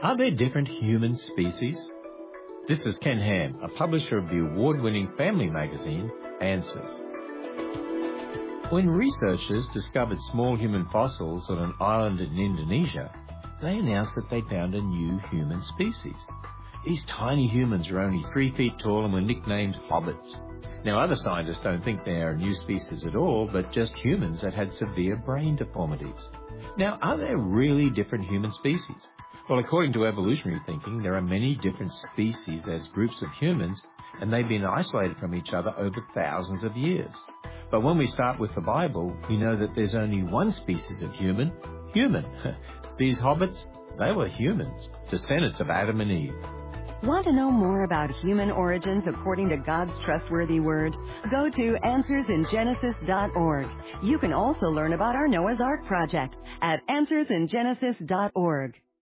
Are there different human species? This is Ken Ham, a publisher of the award-winning family magazine, Answers. When researchers discovered small human fossils on an island in Indonesia, they announced that they found a new human species. These tiny humans are only 3 feet tall and were nicknamed hobbits. Now, other scientists don't think they are a new species at all, but just humans that had severe brain deformities. Now, are there really different human species? Well, according to evolutionary thinking, there are many different species as groups of humans, and they've been isolated from each other over thousands of years. But when we start with the Bible, we know that there's only one species of human. These hobbits, they were humans, descendants of Adam and Eve. Want to know more about human origins according to God's trustworthy word? Go to AnswersInGenesis.org. You can also learn about our Noah's Ark project at AnswersInGenesis.org.